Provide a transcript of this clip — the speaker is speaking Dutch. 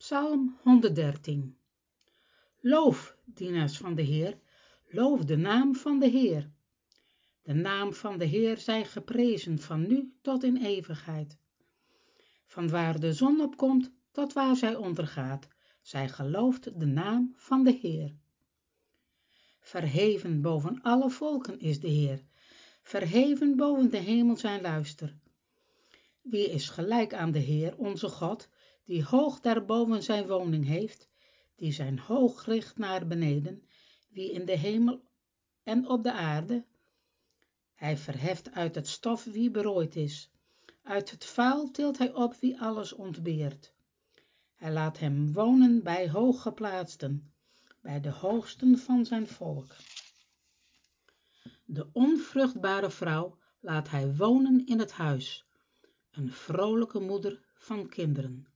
Psalm 113. Loof, dienaars van de Heer, loof de naam van de Heer. De naam van de Heer zij geprezen van nu tot in eeuwigheid. Van waar de zon opkomt tot waar zij ondergaat, zij gelooft de naam van de Heer. Verheven boven alle volken is de Heer, verheven boven de hemel zijn luister. Wie is gelijk aan de Heer, onze God, die hoog daarboven zijn woning heeft, die zijn hoog richt naar beneden, wie in de hemel en op de aarde. Hij verheft uit het stof wie berooid is, uit het vuil tilt hij op wie alles ontbeert. Hij laat hem wonen bij hooggeplaatsten, bij de hoogsten van zijn volk. De onvruchtbare vrouw laat hij wonen in het huis, een vrolijke moeder van kinderen.